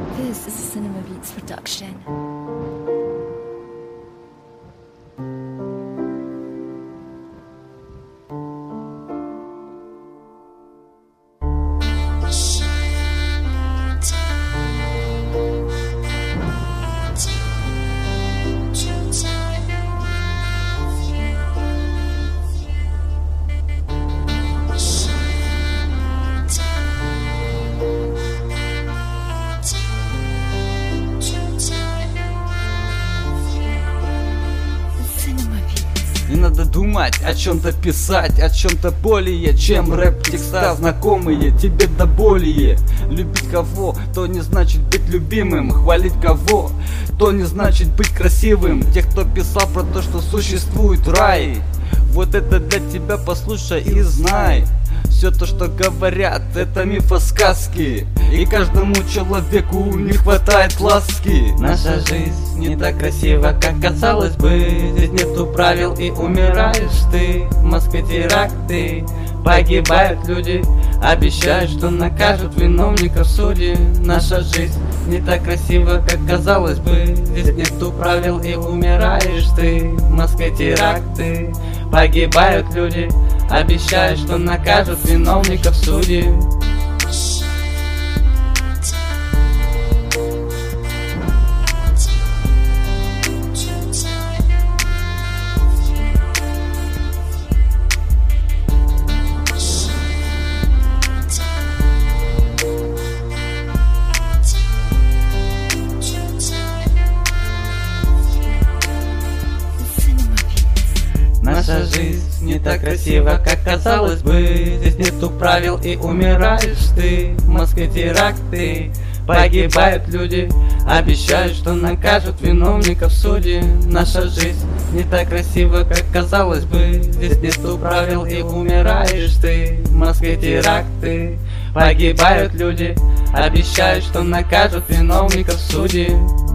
This is a Cinema Beats production. Не надо думать, о чем-то писать, о чем-то более, чем рэп-текста знакомые тебе до более. Любить кого, то не значит быть любимым. Хвалить кого, то не значит быть красивым. Тех, кто писал про то, что существует рай, вот это для тебя послушай и знай. Все то, что говорят, это мифосказки, и каждому человеку не хватает ласки. Наша жизнь не так красива, как казалось бы. Здесь нету правил и умираешь ты. В Москве теракты, погибают люди. Обещают, что накажут виновников в суде. Наша жизнь не так красива, как казалось бы. Здесь нету правил и умираешь ты. В Москве теракты, погибают люди. Обещают, что накажут виновников в суде. Наша жизнь не так красива, как казалось бы. Здесь нету правил и умираешь ты. В Москве теракты, погибают люди. Обещают, что накажут виновников в суде. Наша жизнь не так красива, как казалось бы. Здесь нету правил и умираешь ты. В Москве теракты, погибают люди. Обещают, что накажут виновников в суде.